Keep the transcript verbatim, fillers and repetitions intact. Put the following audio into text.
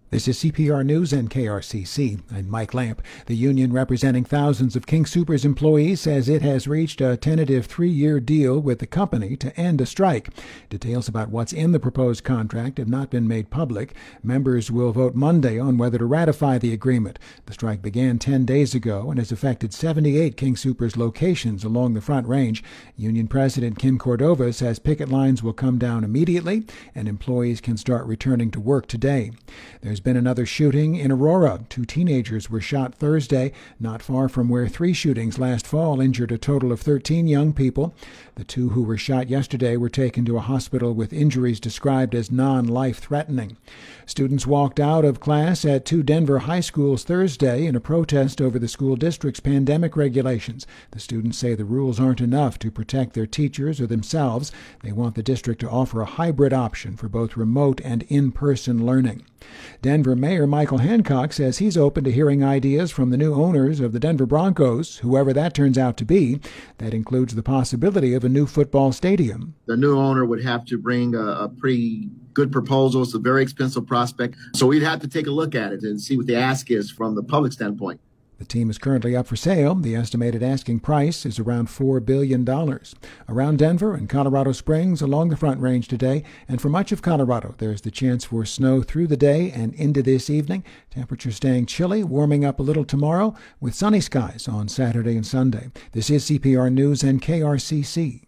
This is C P R News and K R C C. I'm Mike Lamp. The union representing thousands of King Soopers employees says it has reached a tentative three-year deal with the company to end a strike. Details about what's in the proposed contract have not been made public. Members will vote Monday on whether to ratify the agreement. The strike began ten days ago and has affected seventy-eight King Soopers locations along the Front Range. Union President Kim Cordova says picket lines will come down immediately and employees can start returning to work today. There's been another shooting in Aurora. Two teenagers were shot Thursday, not far from where three shootings last fall injured a total of thirteen young people. The two who were shot yesterday were taken to a hospital with injuries described as non-life-threatening. Students walked out of class at two Denver high schools Thursday in a protest over the school district's pandemic regulations. The students say the rules aren't enough to protect their teachers or themselves. They want the district to offer a hybrid option for both remote and in-person learning. Denver Mayor Michael Hancock says he's open to hearing ideas from the new owners of the Denver Broncos, whoever that turns out to be. That includes the possibility of a new football stadium. The new owner would have to bring a, a pretty good proposal. It's a very expensive prospect. So we'd have to take a look at it and see what the ask is from the public standpoint. The team is currently up for sale. The estimated asking price is around four billion dollars. Around Denver and Colorado Springs along the Front Range today, and for much of Colorado, there's the chance for snow through the day and into this evening. Temperatures staying chilly, warming up a little tomorrow with sunny skies on Saturday and Sunday. This is C P R News and K R C C.